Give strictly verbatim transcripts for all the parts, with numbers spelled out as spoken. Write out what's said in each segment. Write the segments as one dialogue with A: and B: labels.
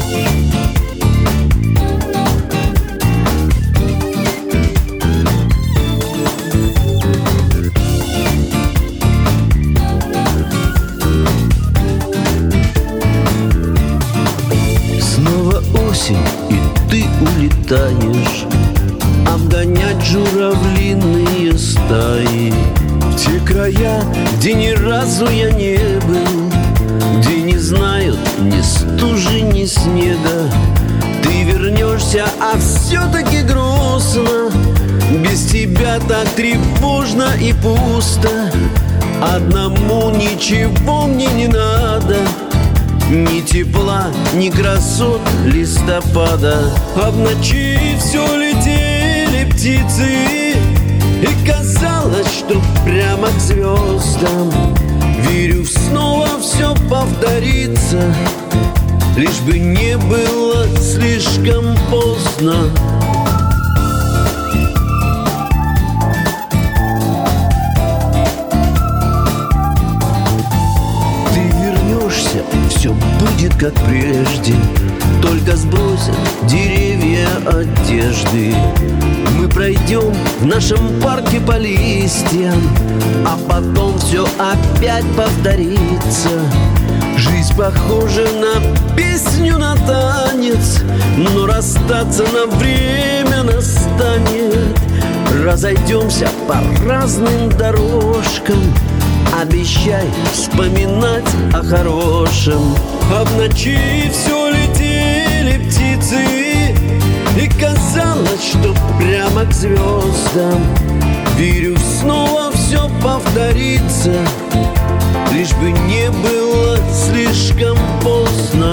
A: И ты улетаешь обгонять журавлиные стаи в те края, где ни разу я не был, где не знают ни стужи, ни снега. Ты вернешься, а все-таки грустно. Без тебя так тревожно и пусто. Одному ничего мне не надо, ни тепла, ни красот листопада. А в ночи все летели птицы, и казалось, что прямо к звездам. Верю, снова все повторится, лишь бы не было слишком поздно. Все будет как прежде, только сбросят деревья одежды. Мы пройдем в нашем парке по листьям, а потом все опять повторится. Жизнь похожа на песню, на танец, но расстаться на время настанет. Разойдемся по разным дорожкам, обещай вспоминать о хорошем. А в ночи все летели птицы, и казалось, что прямо к звездам. Верю, снова все повторится, лишь бы не было слишком поздно.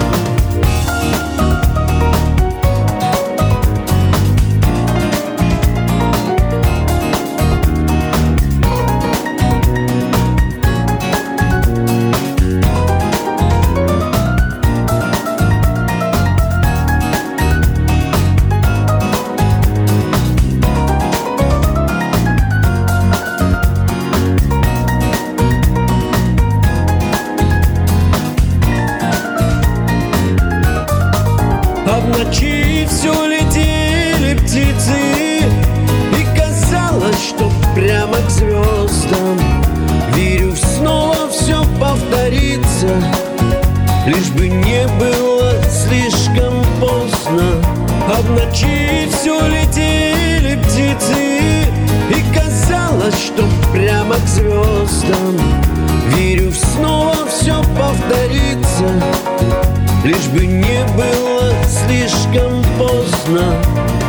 A: А в ночи все летели птицы, и казалось, что прямо к звездам. Верю, снова все повторится, лишь бы не было слишком поздно. А в ночи все летели птицы, и казалось, что прямо к звездам. Верю, снова все повторится, лишь бы не было слишком поздно.